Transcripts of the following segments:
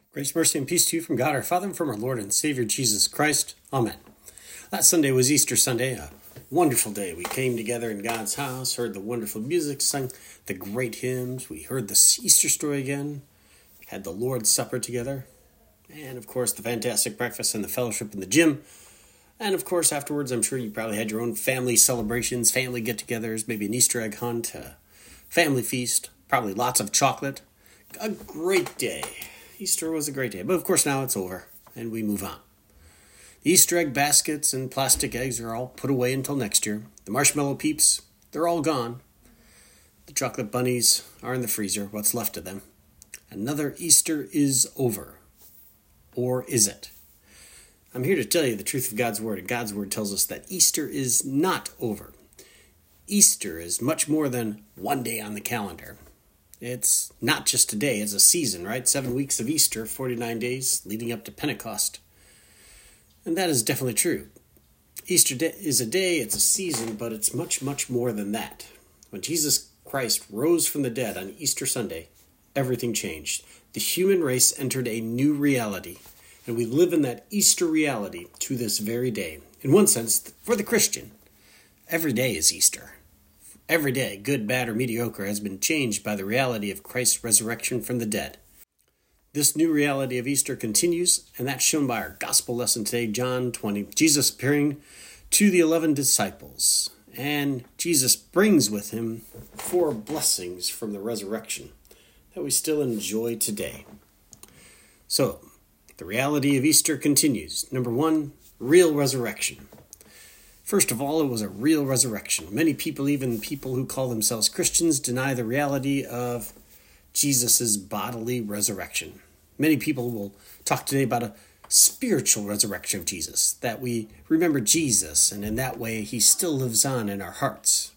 Grace, mercy, and peace to you from God our Father and from our Lord and Savior Jesus Christ. Amen. Last Sunday was Easter Sunday, a wonderful day. We came together in God's house, heard the wonderful music, sang the great hymns. We heard the Easter story again, had the Lord's Supper together, and of course the fantastic breakfast and the fellowship in the gym. And of course afterwards, I'm sure you probably had your own family celebrations, family get-togethers, maybe an Easter egg hunt, a family feast, probably lots of chocolate. A great day. Easter was a great day, but of course now it's over, and we move on. The Easter egg baskets and plastic eggs are all put away until next year. The marshmallow peeps, they're all gone. The chocolate bunnies are in the freezer, what's left of them. Another Easter is over. Or is it? I'm here to tell you the truth of God's Word, and God's Word tells us that Easter is not over. Easter is much more than one day on the calendar. It's not just a day, it's a season, right? 7 weeks of Easter, 49 days leading up to Pentecost. And that is definitely true. Easter is a day, it's a season, but it's much, much more than that. When Jesus Christ rose from the dead on Easter Sunday, everything changed. The human race entered a new reality, and we live in that Easter reality to this very day. In one sense, for the Christian, every day is Easter. Every day, good, bad, or mediocre, has been changed by the reality of Christ's resurrection from the dead. This new reality of Easter continues, and that's shown by our gospel lesson today, John 20. Jesus appearing to the 11 disciples, and Jesus brings with him 4 blessings from the resurrection that we still enjoy today. So, the reality of Easter continues. Number 1, real resurrection. First of all, it was a real resurrection. Many people, even people who call themselves Christians, deny the reality of Jesus' bodily resurrection. Many people will talk today about a spiritual resurrection of Jesus, that we remember Jesus, and in that way he still lives on in our hearts.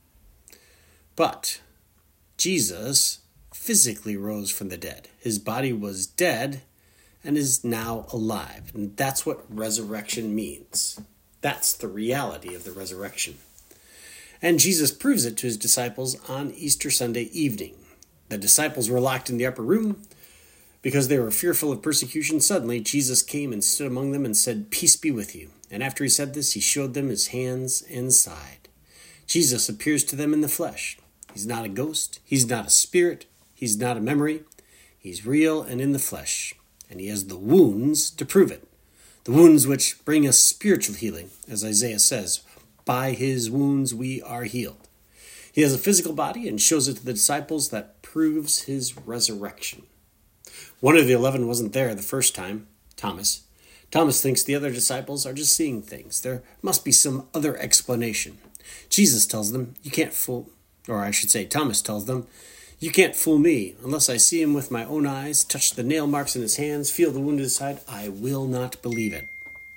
But Jesus physically rose from the dead. His body was dead and is now alive, and that's what resurrection means. That's the reality of the resurrection. And Jesus proves it to his disciples on Easter Sunday evening. The disciples were locked in the upper room because they were fearful of persecution. Suddenly, Jesus came and stood among them and said, "Peace be with you." And after he said this, he showed them his hands and side. Jesus appears to them in the flesh. He's not a ghost. He's not a spirit. He's not a memory. He's real and in the flesh. And he has the wounds to prove it. The wounds which bring us spiritual healing, as Isaiah says, by his wounds we are healed. He has a physical body and shows it to the disciples that proves his resurrection. One of the 11 wasn't there the first time, Thomas. Thomas thinks the other disciples are just seeing things. There must be some other explanation. Jesus tells them, Thomas tells them, "You can't fool me. Unless I see him with my own eyes, touch the nail marks in his hands, feel the wound in his side, I will not believe it."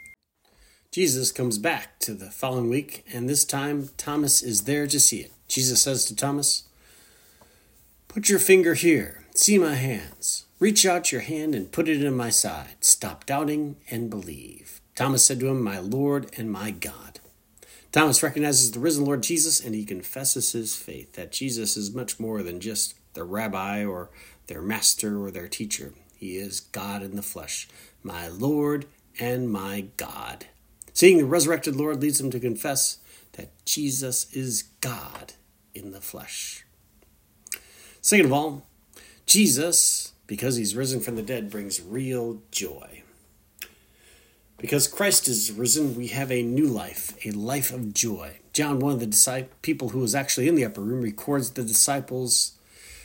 Jesus comes back to the following week, and this time Thomas is there to see it. Jesus says to Thomas, "Put your finger here. See my hands. Reach out your hand and put it in my side. Stop doubting and believe." Thomas said to him, "My Lord and my God." Thomas recognizes the risen Lord Jesus, and he confesses his faith, that Jesus is much more than just their rabbi or their master or their teacher. He is God in the flesh, my Lord and my God. Seeing the resurrected Lord leads him to confess that Jesus is God in the flesh. Second of all, Jesus, because he's risen from the dead, brings real joy. Because Christ is risen, we have a new life, a life of joy. John, one of the people who was actually in the upper room, records the disciples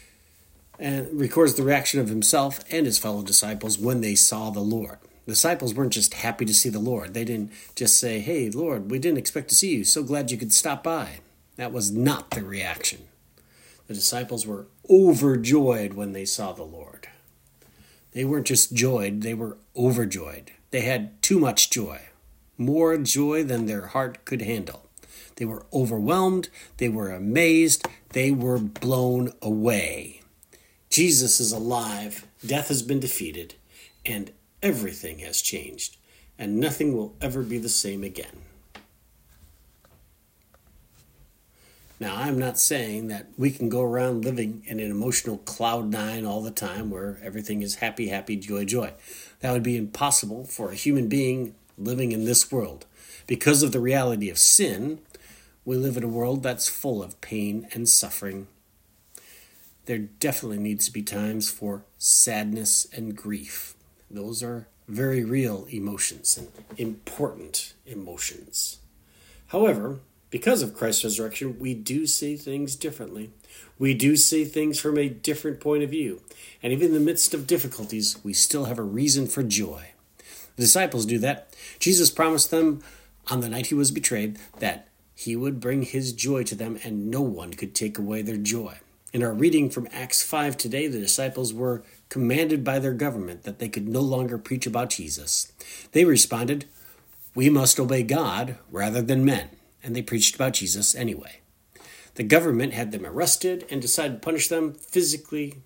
and records the reaction of himself and his fellow disciples when they saw the Lord. The disciples weren't just happy to see the Lord. They didn't just say, "Hey, Lord, we didn't expect to see you. So glad you could stop by." That was not the reaction. The disciples were overjoyed when they saw the Lord. They weren't just joyed, they were overjoyed. They had too much joy, more joy than their heart could handle. They were overwhelmed, they were amazed, they were blown away. Jesus is alive, death has been defeated, and everything has changed, and nothing will ever be the same again. Now, I'm not saying that we can go around living in an emotional cloud nine all the time where everything is happy, happy, joy, joy. That would be impossible for a human being living in this world. Because of the reality of sin, we live in a world that's full of pain and suffering. There definitely needs to be times for sadness and grief. Those are very real emotions and important emotions. However, because of Christ's resurrection, we do see things differently. We do see things from a different point of view. And even in the midst of difficulties, we still have a reason for joy. The disciples do that. Jesus promised them on the night he was betrayed that he would bring his joy to them and no one could take away their joy. In our reading from Acts 5 today, the disciples were commanded by their government that they could no longer preach about Jesus. They responded, "We must obey God rather than men." And they preached about Jesus anyway. The government had them arrested and decided to punish them physically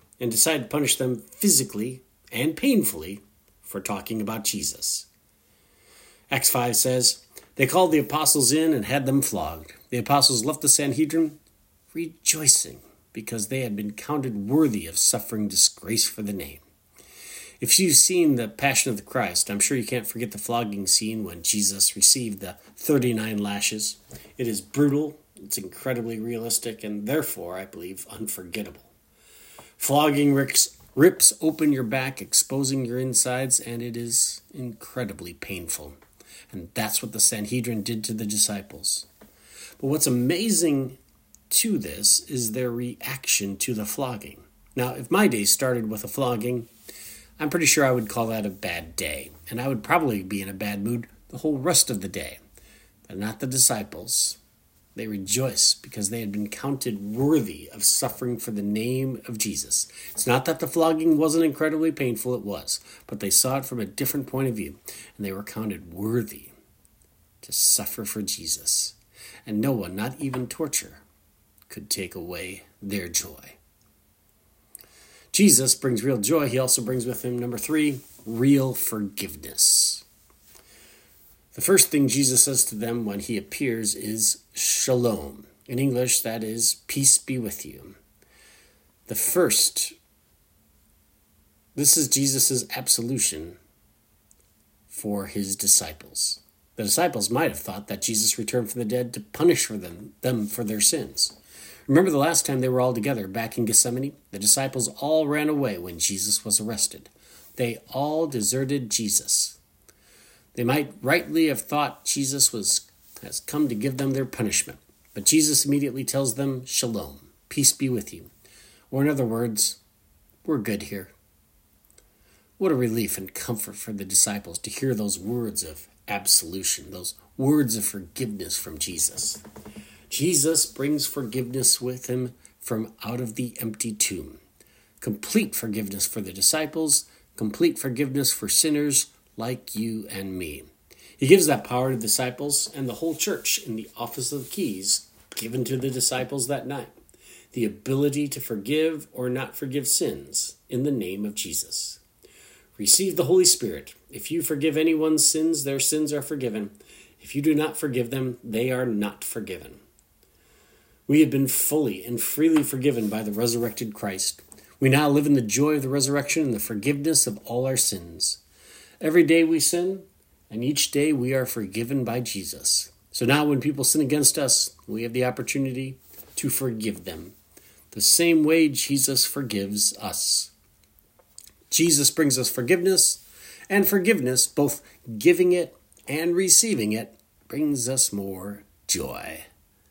and painfully for talking about Jesus. Acts 5 says, they called the apostles in and had them flogged. The apostles left the Sanhedrin rejoicing because they had been counted worthy of suffering disgrace for the name. If you've seen The Passion of the Christ, I'm sure you can't forget the flogging scene when Jesus received the 39 lashes. It is brutal, it's incredibly realistic, and therefore, I believe, unforgettable. Flogging rips open your back, exposing your insides, and it is incredibly painful. And that's what the Sanhedrin did to the disciples. But what's amazing to this is their reaction to the flogging. Now, if my day started with a flogging, I'm pretty sure I would call that a bad day, and I would probably be in a bad mood the whole rest of the day. But not the disciples. They rejoice because they had been counted worthy of suffering for the name of Jesus. It's not that the flogging wasn't incredibly painful, it was, but they saw it from a different point of view, and they were counted worthy to suffer for Jesus. And no one, not even torture, could take away their joy. Jesus brings real joy. He also brings with him, number 3, real forgiveness. The first thing Jesus says to them when he appears is shalom. In English, that is, peace be with you. This is Jesus' absolution for his disciples. The disciples might have thought that Jesus returned from the dead to punish them for their sins. Remember the last time they were all together back in Gethsemane? The disciples all ran away when Jesus was arrested. They all deserted Jesus. They might rightly have thought Jesus has come to give them their punishment. But Jesus immediately tells them, shalom, peace be with you. Or in other words, we're good here. What a relief and comfort for the disciples to hear those words of absolution, those words of forgiveness from Jesus. Jesus brings forgiveness with him from out of the empty tomb. Complete forgiveness for the disciples, complete forgiveness for sinners like you and me. He gives that power to the disciples and the whole church in the office of the keys given to the disciples that night. The ability to forgive or not forgive sins in the name of Jesus. Receive the Holy Spirit. If you forgive anyone's sins, their sins are forgiven. If you do not forgive them, they are not forgiven. We have been fully and freely forgiven by the resurrected Christ. We now live in the joy of the resurrection and the forgiveness of all our sins. Every day we sin, and each day we are forgiven by Jesus. So now when people sin against us, we have the opportunity to forgive them, the same way Jesus forgives us. Jesus brings us forgiveness, and forgiveness, both giving it and receiving it, brings us more joy.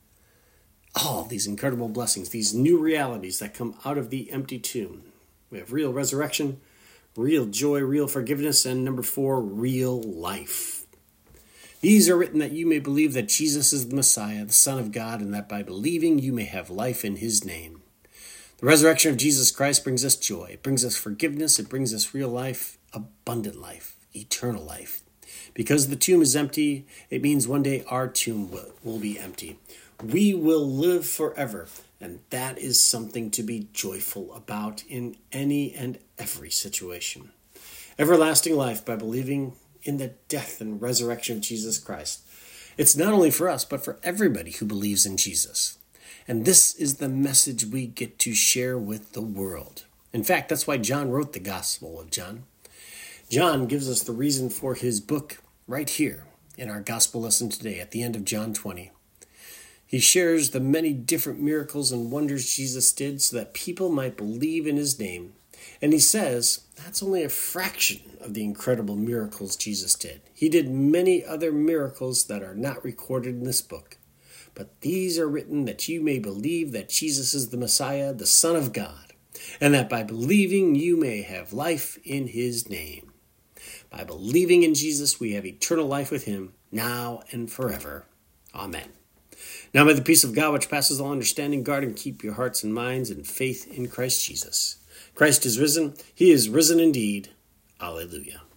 All these incredible blessings, these new realities that come out of the empty tomb. We have real resurrection, real joy, real forgiveness, and number 4, real life. These are written that you may believe that Jesus is the Messiah, the Son of God, and that by believing you may have life in his name. The resurrection of Jesus Christ brings us joy. It brings us forgiveness. It brings us real life, abundant life, eternal life. Because the tomb is empty, it means one day our tomb will be empty. We will live forever, and that is something to be joyful about in any and every situation. Everlasting life by believing in the death and resurrection of Jesus Christ. It's not only for us, but for everybody who believes in Jesus. And this is the message we get to share with the world. In fact, that's why John wrote the Gospel of John. John gives us the reason for his book right here in our Gospel lesson today at the end of John 20. He shares the many different miracles and wonders Jesus did so that people might believe in his name. And he says that's only a fraction of the incredible miracles Jesus did. He did many other miracles that are not recorded in this book. But these are written that you may believe that Jesus is the Messiah, the Son of God, and that by believing you may have life in his name. By believing in Jesus, we have eternal life with him, now and forever. Amen. Now may the peace of God, which passes all understanding, guard and keep your hearts and minds in faith in Christ Jesus. Christ is risen. He is risen indeed. Alleluia.